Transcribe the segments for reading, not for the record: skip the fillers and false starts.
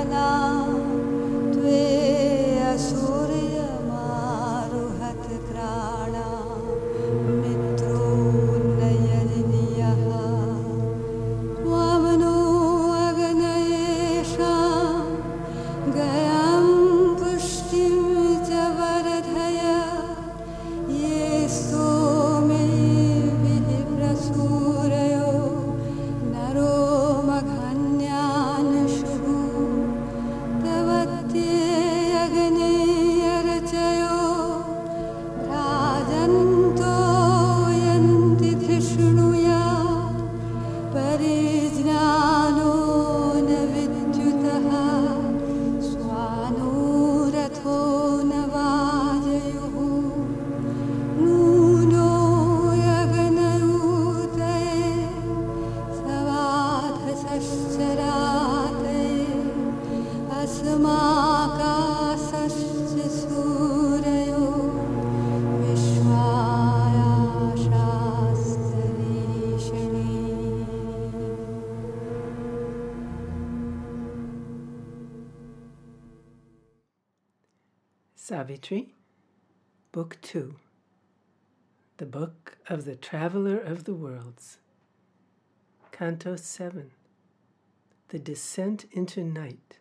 Savitri, Book 2, The Book of the Traveler of the Worlds, Canto 7, The Descent into Night.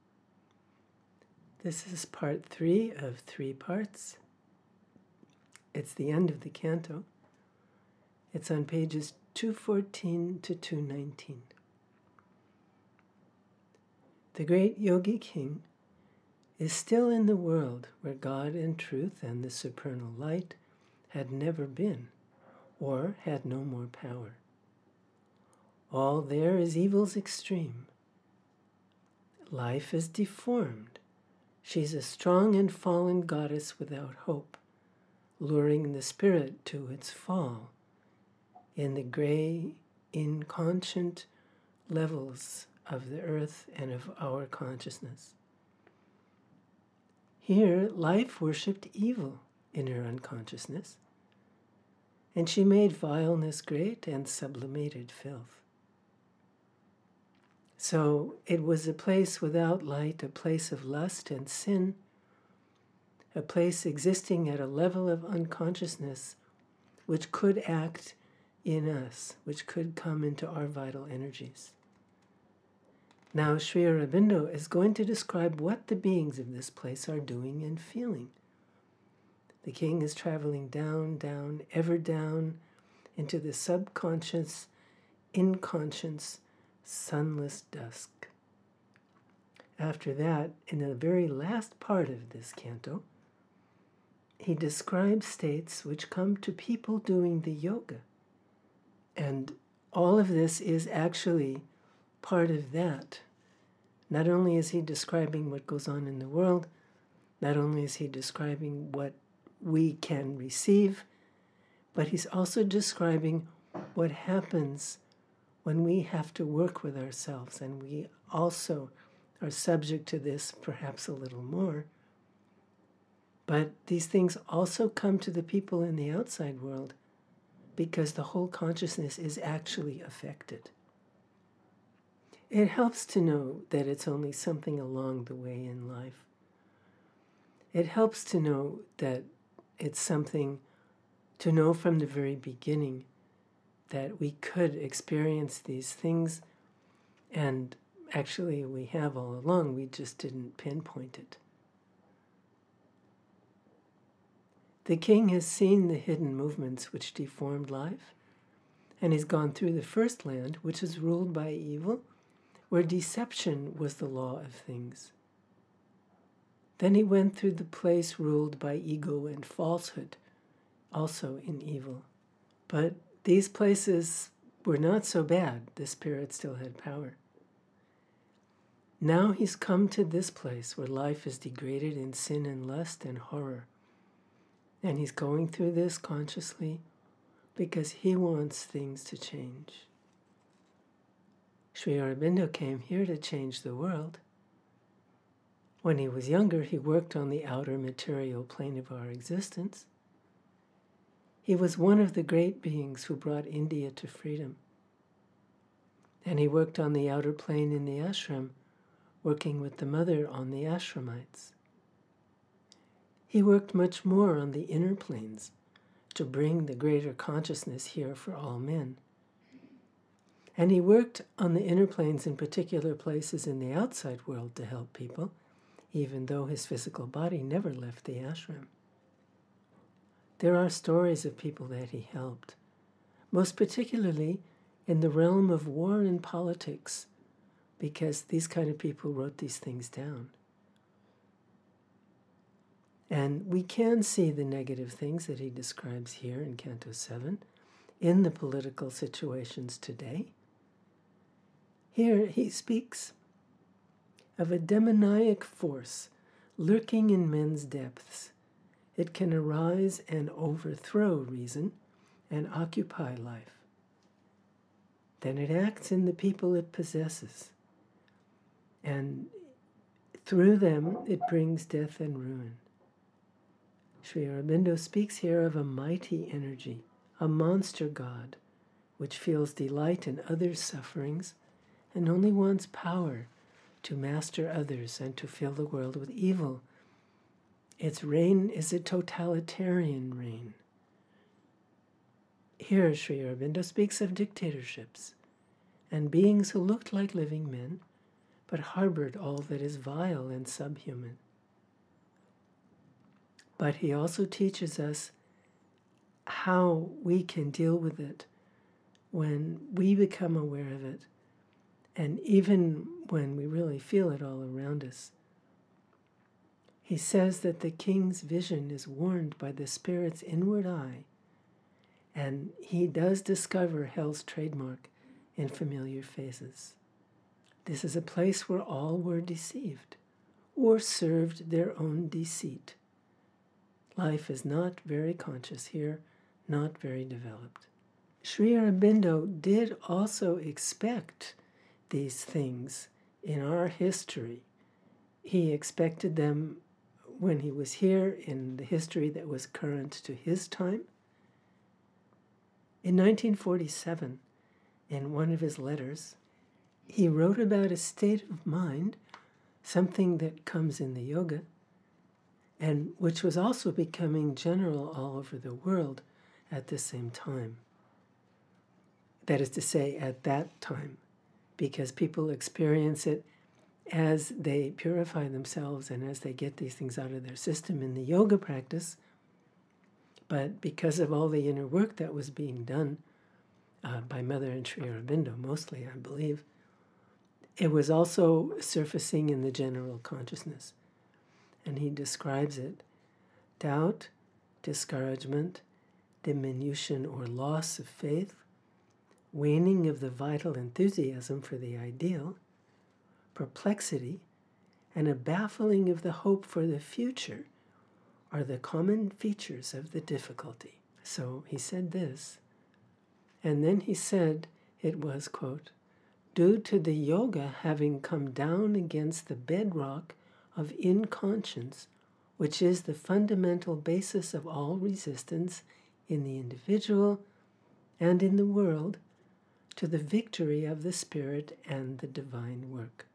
This is part 3 of 3 parts. It's the end of the canto. It's on pages 214 to 219. The great Yogi King is still in the world where God and truth and the supernal light had never been, or had no more power. All there is evil's extreme. Life is deformed. She's a strong and fallen goddess without hope, luring the spirit to its fall in the gray, inconscient levels of the earth and of our consciousness. Here, life worshipped evil in her unconsciousness, and she made vileness great and sublimated filth. So it was a place without light, a place of lust and sin, a place existing at a level of unconsciousness which could act in us, which could come into our vital energies. Now, Sri Aurobindo is going to describe what the beings of this place are doing and feeling. The king is traveling down, down, ever down into the subconscious, inconscious, sunless dusk. After that, in the very last part of this canto, he describes states which come to people doing the yoga. And all of this is actually part of that. Not only is he describing what goes on in the world, not only is he describing what we can receive, but he's also describing what happens when we have to work with ourselves, and we also are subject to this perhaps a little more. But these things also come to the people in the outside world because the whole consciousness is actually affected. It helps to know that it's only something along the way in life. It helps to know that it's something to know from the very beginning that we could experience these things, and actually we have all along, we just didn't pinpoint it. The king has seen the hidden movements which deformed life, and he's gone through the first land, which is ruled by evil, where deception was the law of things. Then he went through the place ruled by ego and falsehood, also in evil. But these places were not so bad. The spirit still had power. Now he's come to this place where life is degraded in sin and lust and horror. And he's going through this consciously because he wants things to change. Sri Aurobindo came here to change the world. When he was younger, he worked on the outer material plane of our existence. He was one of the great beings who brought India to freedom. And he worked on the outer plane in the ashram, working with the mother on the ashramites. He worked much more on the inner planes to bring the greater consciousness here for all men. And he worked on the inner planes in particular places in the outside world to help people, even though his physical body never left the ashram. There are stories of people that he helped, most particularly in the realm of war and politics, because these kind of people wrote these things down. And we can see the negative things that he describes here in Canto 7 in the political situations today. Here he speaks of a demoniac force lurking in men's depths. It can arise and overthrow reason and occupy life. Then it acts in the people it possesses, and through them it brings death and ruin. Sri Aurobindo speaks here of a mighty energy, a monster god, which feels delight in others' sufferings and only wants power to master others and to fill the world with evil. Its reign is a totalitarian reign. Here Sri Aurobindo speaks of dictatorships and beings who looked like living men but harbored all that is vile and subhuman. But he also teaches us how we can deal with it when we become aware of it, and even when we really feel it all around us. He says that the king's vision is warned by the spirit's inward eye, and he does discover hell's trademark in familiar faces. This is a place where all were deceived or served their own deceit. Life is not very conscious here, not very developed. Sri Aurobindo did also expect these things in our history. He expected them when he was here in the history that was current to his time. In 1947, in one of his letters, he wrote about a state of mind, something that comes in the yoga, and which was also becoming general all over the world at the same time. That is to say, at that time, because people experience it as they purify themselves and as they get these things out of their system in the yoga practice. But because of all the inner work that was being done by Mother and Sri Aurobindo, mostly, I believe, it was also surfacing in the general consciousness. And he describes it: doubt, discouragement, diminution or loss of faith, waning of the vital enthusiasm for the ideal, perplexity, and a baffling of the hope for the future are the common features of the difficulty. So he said this, and then he said it was, quote, due to the yoga having come down against the bedrock of inconscience, which is the fundamental basis of all resistance in the individual and in the world, to the victory of the Spirit and the divine work.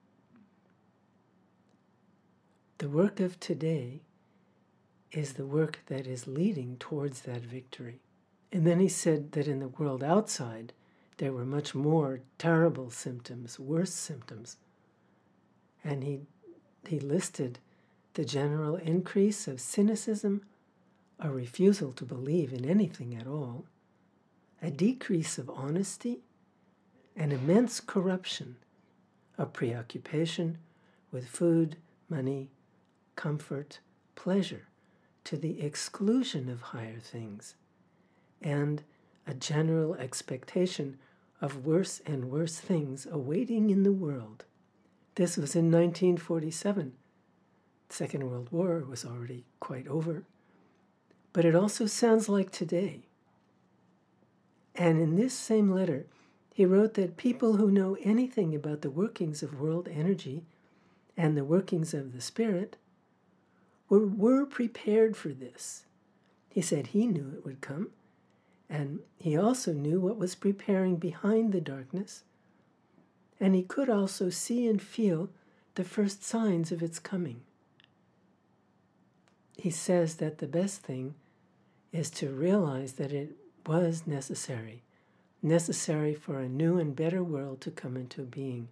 The work of today is the work that is leading towards that victory. And then he said that in the world outside, there were much more terrible symptoms, worse symptoms. And he listed the general increase of cynicism, a refusal to believe in anything at all, a decrease of honesty, an immense corruption, a preoccupation with food, money, comfort, pleasure, to the exclusion of higher things, and a general expectation of worse and worse things awaiting in the world. This was in 1947. The Second World War was already quite over. But it also sounds like today. And in this same letter, he wrote that people who know anything about the workings of world energy and the workings of the Spirit were prepared for this. He said he knew it would come, and he also knew what was preparing behind the darkness, and he could also see and feel the first signs of its coming. He says that the best thing is to realize that it was necessary for a new and better world to come into being.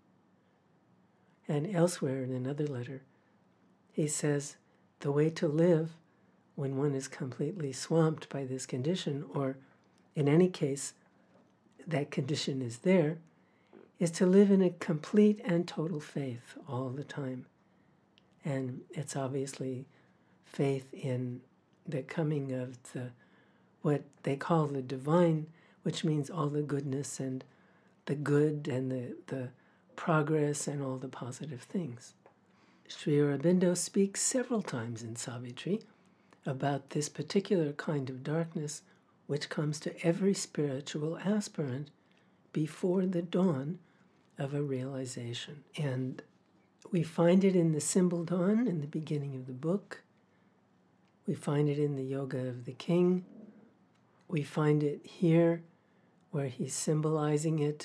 And elsewhere in another letter, he says the way to live when one is completely swamped by this condition, or in any case, that condition is there, is to live in a complete and total faith all the time. And it's obviously faith in the coming of what they call the divine, which means all the goodness and the good and the progress and all the positive things. Sri Aurobindo speaks several times in Savitri about this particular kind of darkness which comes to every spiritual aspirant before the dawn of a realization. And we find it in the symbol dawn in the beginning of the book. We find it in the Yoga of the King. We find it here where he's symbolizing it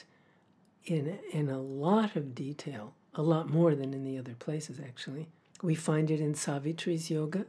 in a lot of detail, a lot more than in the other places, actually. We find it in Savitri's Yoga.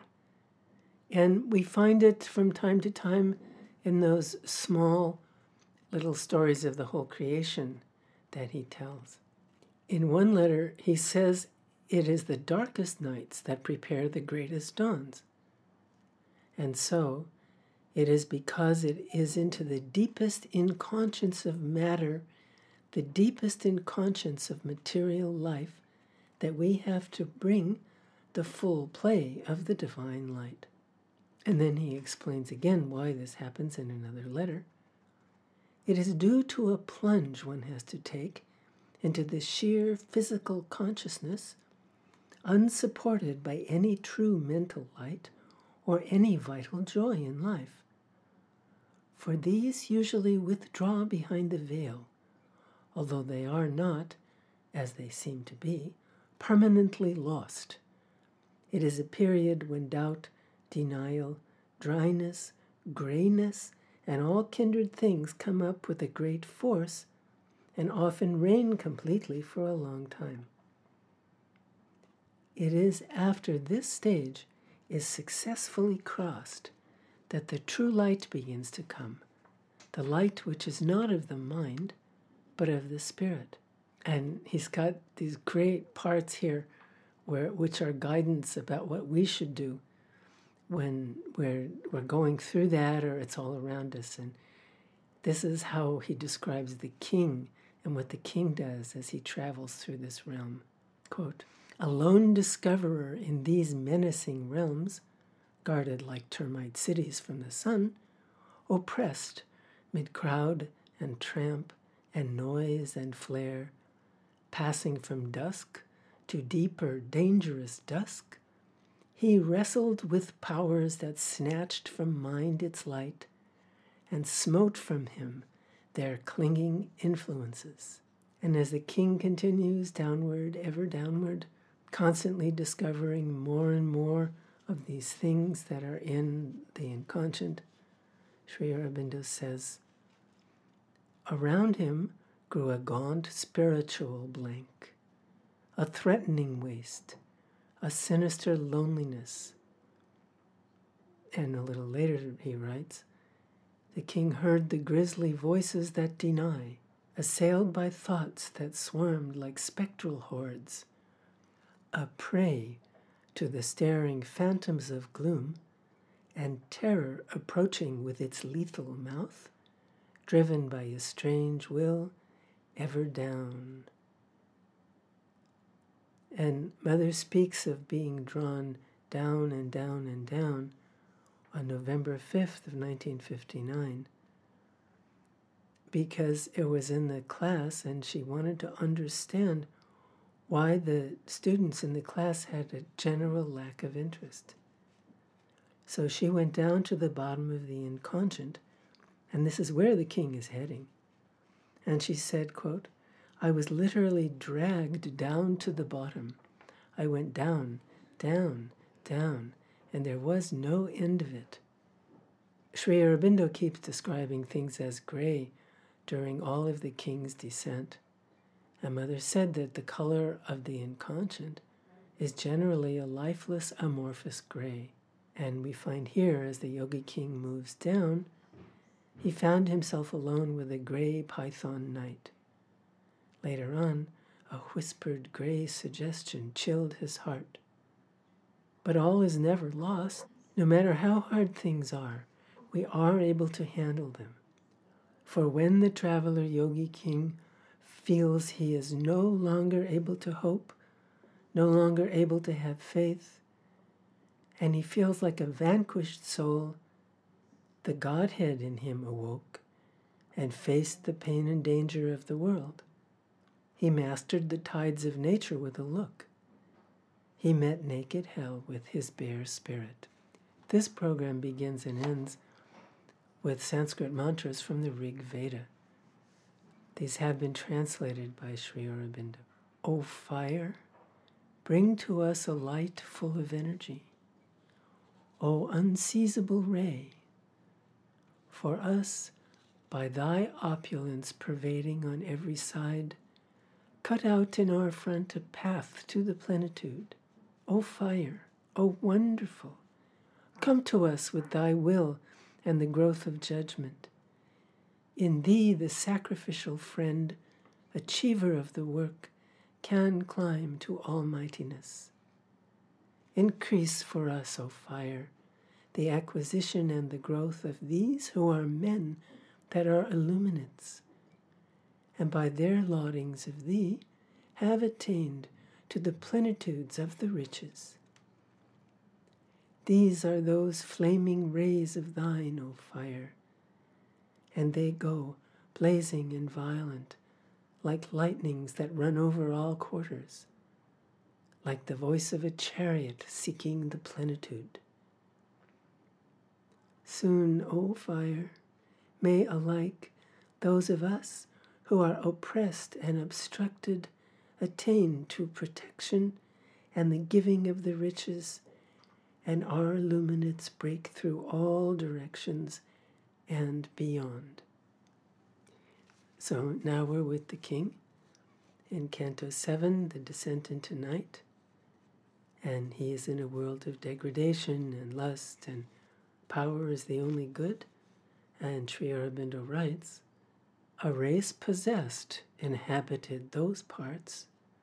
And we find it from time to time in those small little stories of the whole creation that he tells. In one letter, he says, it is the darkest nights that prepare the greatest dawns. And so, it is because it is into the deepest inconscience of matter, the deepest inconscience of material life, that we have to bring the full play of the divine light. And then he explains again why this happens in another letter. It is due to a plunge one has to take into the sheer physical consciousness, unsupported by any true mental light or any vital joy in life. For these usually withdraw behind the veil, although they are not, as they seem to be, permanently lost. It is a period when doubt, denial, dryness, grayness, and all kindred things come up with a great force and often reign completely for a long time. It is after this stage is successfully crossed that the true light begins to come, the light which is not of the mind, but of the spirit. And he's got these great parts here which are guidance about what we should do when we're going through that or it's all around us. And this is how he describes the king and what the king does as he travels through this realm. Quote, a lone discoverer in these menacing realms, guarded like termite cities from the sun, oppressed mid crowd and tramp and noise and flare, passing from dusk to deeper, dangerous dusk, he wrestled with powers that snatched from mind its light and smote from him their clinging influences. And as the king continues downward, ever downward, constantly discovering more and more of these things that are in the inconscient, Sri Aurobindo says, around him grew a gaunt spiritual blank, a threatening waste, a sinister loneliness. And a little later he writes, the king heard the grisly voices that deny, assailed by thoughts that swarmed like spectral hordes, a prey to the staring phantoms of gloom, and terror approaching with its lethal mouth, driven by a strange will, ever down. And Mother speaks of being drawn down and down and down on November 5th of 1959 because it was in the class and she wanted to understand why the students in the class had a general lack of interest. So she went down to the bottom of the inconscient, and this is where the king is heading. And she said, quote, I was literally dragged down to the bottom. I went down, down, down, and there was no end of it. Sri Aurobindo keeps describing things as gray during all of the king's descent. And Mother said that the color of the inconscient is generally a lifeless, amorphous gray. And we find here, as the Yogi King moves down, he found himself alone with a gray python knight. Later on, a whispered gray suggestion chilled his heart. But all is never lost. No matter how hard things are, we are able to handle them. For when the traveler Yogi King feels he is no longer able to hope, no longer able to have faith, and he feels like a vanquished soul, the Godhead in him awoke and faced the pain and danger of the world. He mastered the tides of nature with a look. He met naked hell with his bare spirit. This program begins and ends with Sanskrit mantras from the Rig Veda. These have been translated by Sri Aurobindo. O fire, bring to us a light full of energy. O unseizable ray, for us, by thy opulence pervading on every side, cut out in our front a path to the plenitude. O fire, O wonderful, come to us with thy will and the growth of judgment. In thee, the sacrificial friend, achiever of the work, can climb to almightiness. Increase for us, O fire, the acquisition and the growth of these who are men that are illuminates, and by their laudings of thee have attained to the plenitudes of the riches. These are those flaming rays of thine, O fire, and they go blazing and violent, like lightnings that run over all quarters, like the voice of a chariot seeking the plenitude. Soon, O fire, may alike those of us who are oppressed and obstructed attain to protection and the giving of the riches, and our illuminates break through all directions and beyond. So now we're with the king in Canto 7, The Descent into Night, and he is in a world of degradation and lust, and power is the only good. And Sri Aurobindo writes, a race possessed inhabited those parts,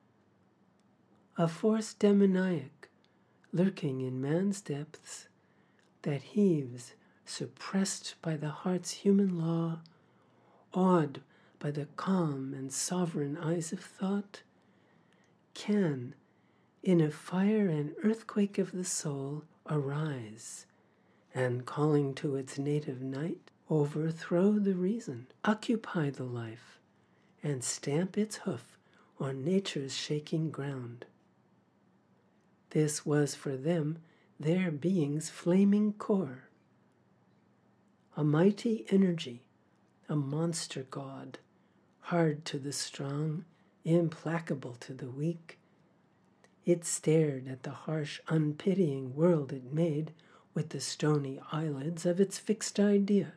a force demoniac lurking in man's depths that heaves, suppressed by the heart's human law, awed by the calm and sovereign eyes of thought, can, in a fire and earthquake of the soul, arise, and calling to its native night, overthrow the reason, occupy the life, and stamp its hoof on nature's shaking ground. This was for them their being's flaming core, a mighty energy, a monster god, hard to the strong, implacable to the weak. It stared at the harsh, unpitying world it made with the stony eyelids of its fixed idea.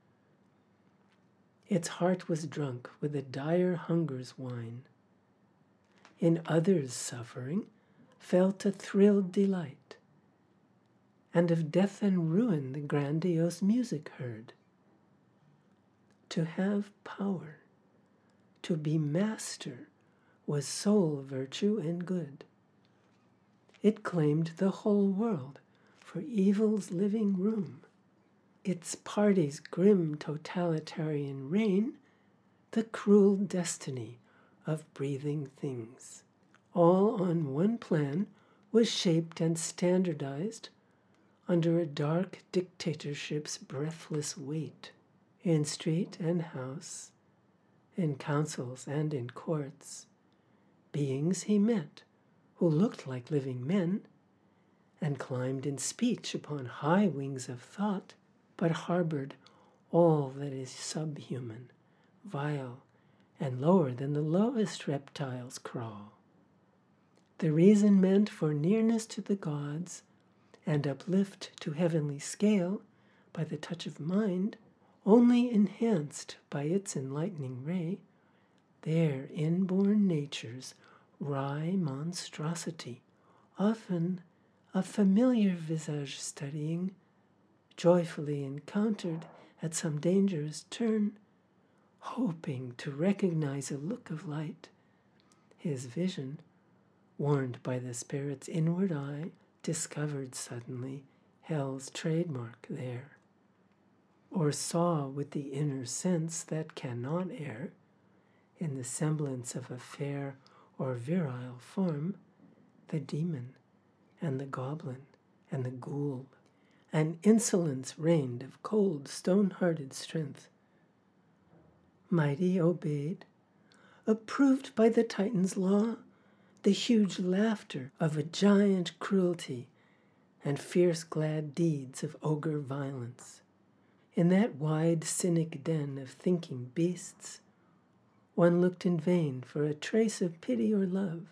Its heart was drunk with a dire hunger's wine. In others' suffering, felt a thrilled delight, and of death and ruin the grandiose music heard. To have power, to be master, was sole virtue and good. It claimed the whole world for evil's living room. Its party's grim totalitarian reign, the cruel destiny of breathing things. All on one plan was shaped and standardized under a dark dictatorship's breathless weight. In street and house, in councils and in courts, beings he met who looked like living men and climbed in speech upon high wings of thought, but harbored all that is subhuman, vile, and lower than the lowest reptiles crawl. The reason meant for nearness to the gods and uplift to heavenly scale by the touch of mind, only enhanced by its enlightening ray, their inborn nature's wry monstrosity, often a familiar visage studying, joyfully encountered at some dangerous turn, hoping to recognize a look of light, his vision, warned by the spirit's inward eye, discovered suddenly hell's trademark there, or saw with the inner sense that cannot err, in the semblance of a fair or virile form, the demon and the goblin and the ghoul. An insolence reigned of cold, stone-hearted strength. Mighty obeyed, approved by the Titan's law, the huge laughter of a giant cruelty and fierce glad deeds of ogre violence. In that wide cynic den of thinking beasts, one looked in vain for a trace of pity or love.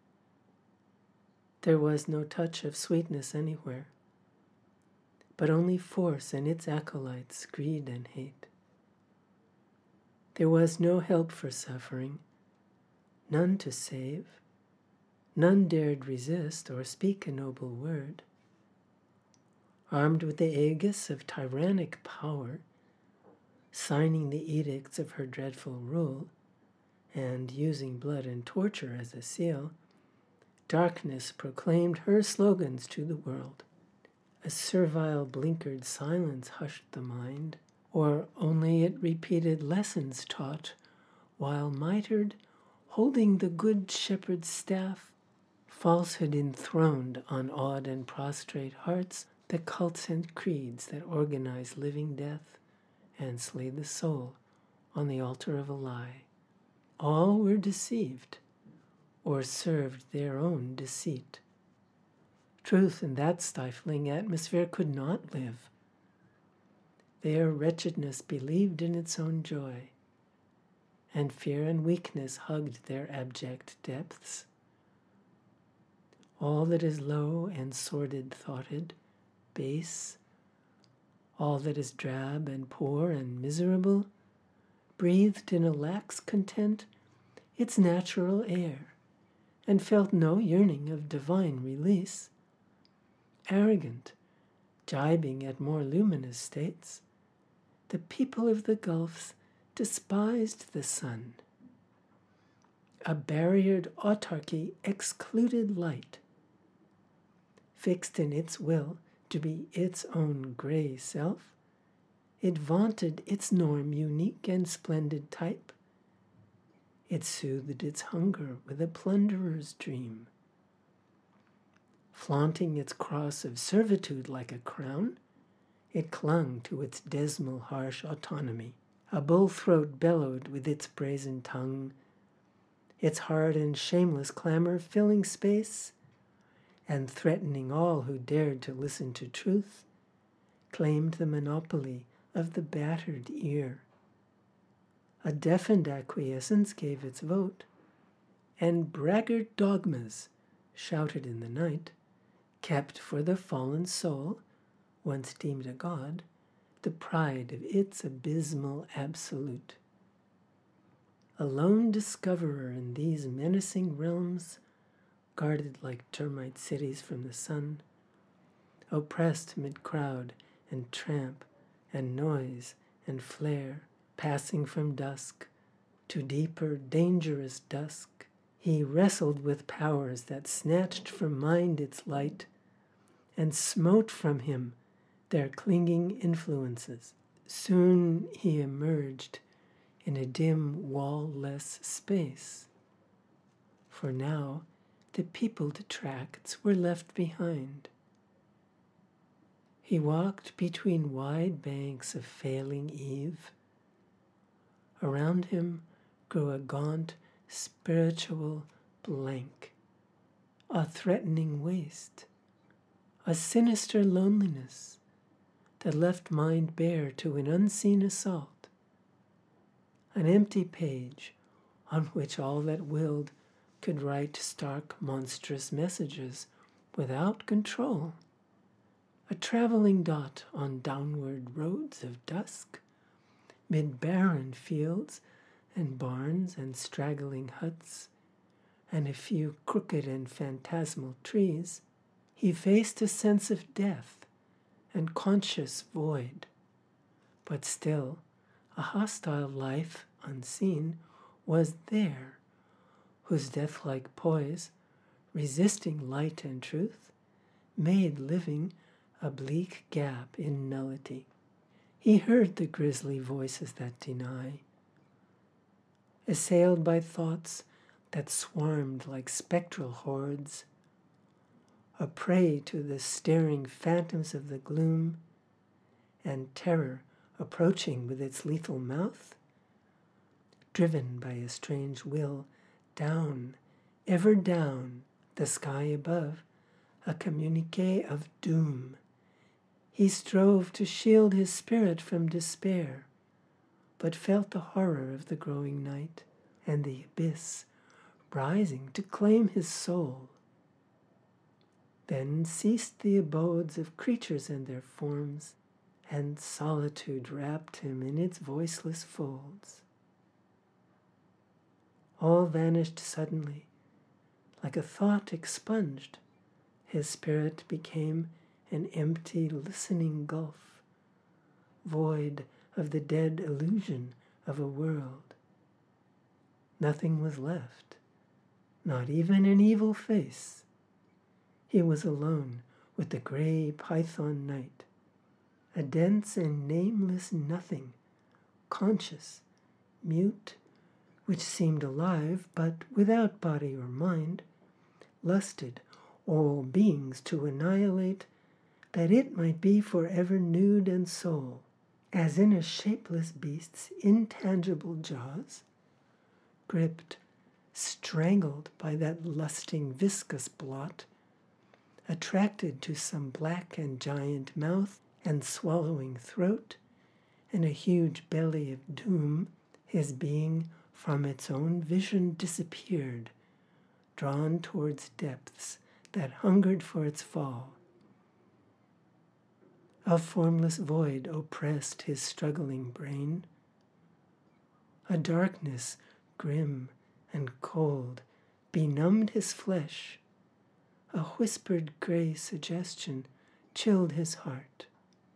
There was no touch of sweetness anywhere, but only force and its acolytes, greed and hate. There was no help for suffering, none to save, none dared resist or speak a noble word. Armed with the aegis of tyrannic power, signing the edicts of her dreadful rule, and using blood and torture as a seal, darkness proclaimed her slogans to the world. A servile blinkered silence hushed the mind, or only it repeated lessons taught, while mitred, holding the good shepherd's staff, falsehood enthroned on awed and prostrate hearts the cults and creeds that organize living death and slay the soul on the altar of a lie. All were deceived, or served their own deceit. Truth in that stifling atmosphere could not live. Their wretchedness believed in its own joy, and fear and weakness hugged their abject depths. All that is low and sordid-thoughted, base, all that is drab and poor and miserable, breathed in a lax content its natural air, and felt no yearning of divine release. Arrogant, jibing at more luminous states, the people of the gulfs despised the sun. A barriered autarky excluded light. Fixed in its will to be its own gray self, it vaunted its norm unique and splendid type. It soothed its hunger with a plunderer's dream. Flaunting its cross of servitude like a crown, it clung to its dismal, harsh autonomy. A bull-throat bellowed with its brazen tongue, its hard and shameless clamor filling space and threatening all who dared to listen to truth, claimed the monopoly of the battered ear. A deafened acquiescence gave its vote, and braggart dogmas, shouted in the night, kept for the fallen soul, once deemed a god, the pride of its abysmal absolute. A lone discoverer in these menacing realms, guarded like termite cities from the sun, oppressed mid crowd and tramp and noise and flare, passing from dusk to deeper, dangerous dusk, he wrestled with powers that snatched from mind its light and smote from him their clinging influences. Soon he emerged in a dim, wall-less space. For now, the peopled tracts were left behind. He walked between wide banks of failing eve. Around him grew a gaunt, spiritual blank, a threatening waste, a sinister loneliness that left mind bare to an unseen assault, an empty page on which all that willed could write stark, monstrous messages without control, a traveling dot on downward roads of dusk, mid barren fields and barns and straggling huts and a few crooked and phantasmal trees, he faced a sense of death and conscious void. But still, a hostile life, unseen, was there, whose death-like poise, resisting light and truth, made living a bleak gap in nullity. He heard the grisly voices that deny, assailed by thoughts that swarmed like spectral hordes, a prey to the staring phantoms of the gloom, and terror approaching with its lethal mouth, driven by a strange will, down, ever down, the sky above, a communique of doom. He strove to shield his spirit from despair, but felt the horror of the growing night and the abyss rising to claim his soul. Then ceased the abodes of creatures and their forms, and solitude wrapped him in its voiceless folds. All vanished suddenly, like a thought expunged. His spirit became an empty, listening gulf, void of the dead illusion of a world. Nothing was left, not even an evil face. He was alone with the gray python night, a dense and nameless nothing, conscious, mute, which seemed alive, but without body or mind, lusted all beings to annihilate, that it might be forever nude and sole, as in a shapeless beast's intangible jaws, gripped, strangled by that lusting viscous blot, attracted to some black and giant mouth and swallowing throat, and a huge belly of doom, his being from its own vision disappeared, drawn towards depths that hungered for its fall. A formless void oppressed his struggling brain. A darkness grim and cold benumbed his flesh. A whispered gray suggestion chilled his heart.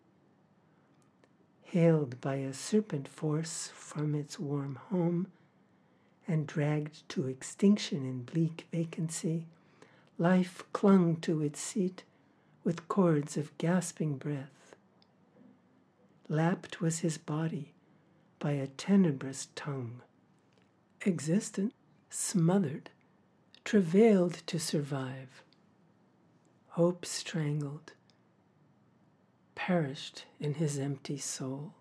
Hailed by a serpent force from its warm home and dragged to extinction in bleak vacancy, life clung to its seat with cords of gasping breath. Lapped was his body by a tenebrous tongue. Existent, smothered, travailed to survive. Hope strangled, perished in his empty soul.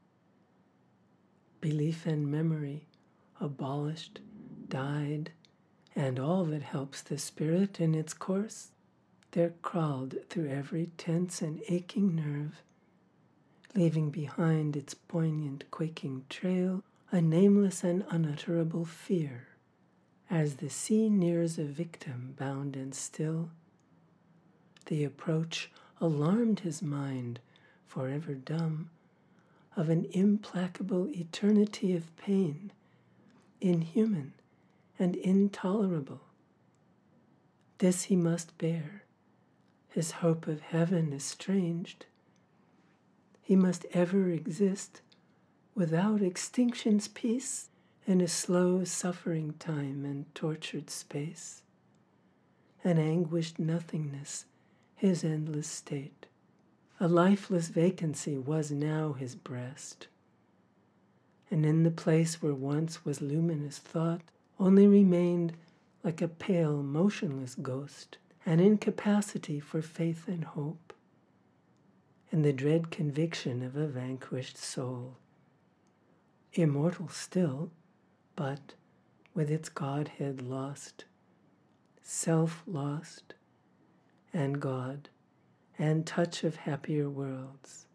Belief and memory abolished, died, and all that helps the spirit in its course, there crawled through every tense and aching nerve, leaving behind its poignant, quaking trail a nameless and unutterable fear. As the sea nears a victim bound and still, the approach alarmed his mind, forever dumb, of an implacable eternity of pain, inhuman and intolerable. This he must bear, his hope of heaven estranged. He must ever exist without extinction's peace, in a slow suffering time and tortured space, an anguished nothingness, his endless state. A lifeless vacancy was now his breast, and in the place where once was luminous thought only remained, like a pale, motionless ghost, an incapacity for faith and hope, and the dread conviction of a vanquished soul. Immortal still, but with its Godhead lost, self lost, and God, and touch of happier worlds.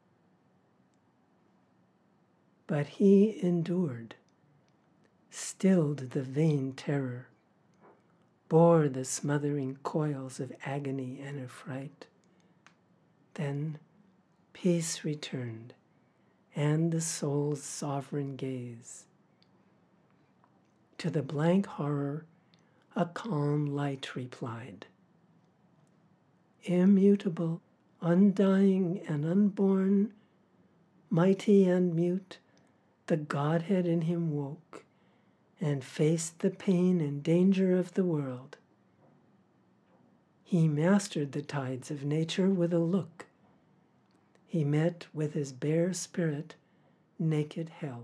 But he endured, stilled the vain terror, bore the smothering coils of agony and affright. Then peace returned, and the soul's sovereign gaze. To the blank horror, a calm light replied. Immutable, undying and unborn, mighty and mute, the Godhead in him woke and faced the pain and danger of the world. He mastered the tides of nature with a look. He met with his bare spirit naked hell.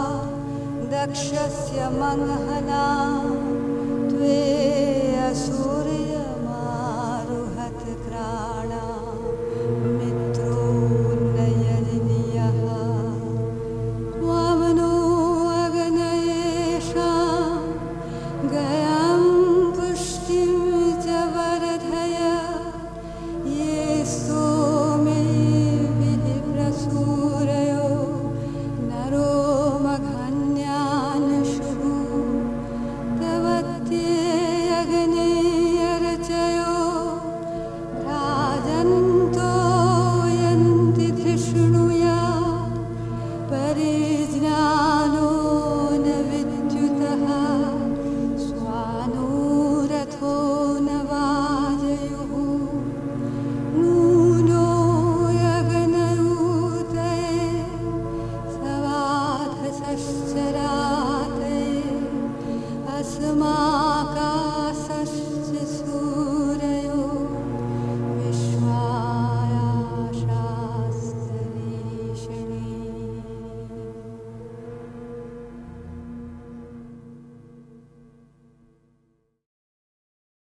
Dakshasya manghana tve asu